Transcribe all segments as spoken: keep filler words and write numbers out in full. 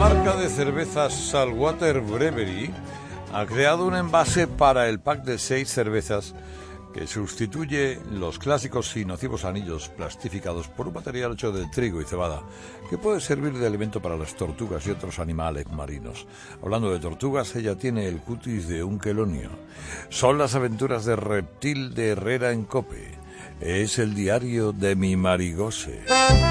marca de cervezas Saltwater Brewery ha creado un envase para el pack de seis cervezas que sustituye los clásicos y nocivos anillos plastificados por un material hecho de trigo y cebada que puede servir de alimento para las tortugas y otros animales marinos. Hablando de tortugas, ella tiene el cutis de un quelonio. Son las aventuras de Reptil de Herrera en Cope. Es el diario de mi Marigose.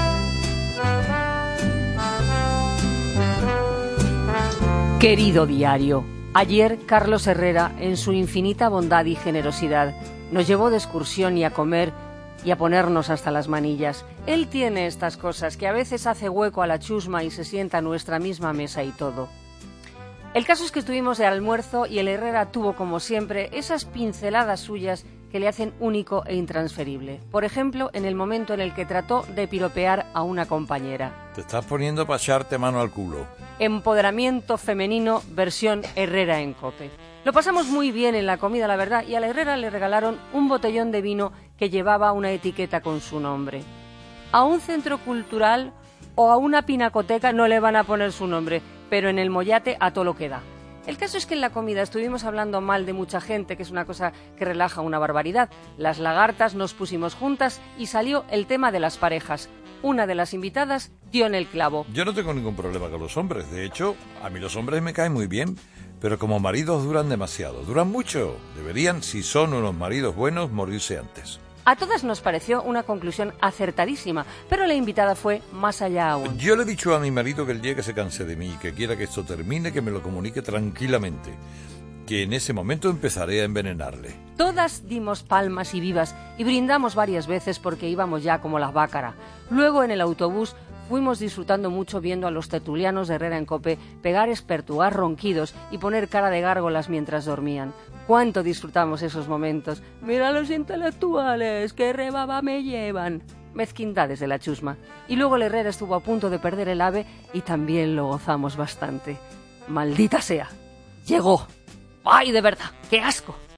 Querido diario, ayer Carlos Herrera, en su infinita bondad y generosidad, nos llevó de excursión y a comer y a ponernos hasta las manillas. Él tiene estas cosas, que a veces hace hueco a la chusma y se sienta a nuestra misma mesa y todo. El caso es que estuvimos de almuerzo y el Herrera tuvo, como siempre, esas pinceladas suyas que le hacen único e intransferible. Por ejemplo, en el momento en el que trató de piropear a una compañera. Te estás poniendo para echarte mano al culo. Empoderamiento femenino versión Herrera en Cope. Lo pasamos muy bien en la comida, la verdad, y a la Herrera le regalaron un botellón de vino que llevaba una etiqueta con su nombre. A un centro cultural o a una pinacoteca no le van a poner su nombre, pero en el mollate a todo lo que da. El caso es que en la comida estuvimos hablando mal de mucha gente, que es una cosa que relaja una barbaridad. Las lagartas nos pusimos juntas y salió el tema de las parejas. Una de las invitadas dio en el clavo. Yo no tengo ningún problema con los hombres. De hecho, a mí los hombres me caen muy bien, pero como maridos duran demasiado. Duran mucho. Deberían, si son unos maridos buenos, morirse antes. A todas nos pareció una conclusión acertadísima, pero la invitada fue más allá aún. Yo le he dicho a mi marido que el día que se canse de mí y que quiera que esto termine, que me lo comunique tranquilamente, que en ese momento empezaré a envenenarle. Todas dimos palmas y vivas y brindamos varias veces porque íbamos ya como las bácara. Luego en el autobús fuimos disfrutando mucho viendo a los tertulianos de Herrera en Cope pegar espertuar ronquidos y poner cara de gárgolas mientras dormían. Cuánto disfrutamos esos momentos. Mira los intelectuales, qué rebaba me llevan. Mezquindades de la chusma. Y luego el Herrera estuvo a punto de perder el ave y también lo gozamos bastante. Maldita sea. Llegó. ¡Ay, de verdad! ¡Qué asco!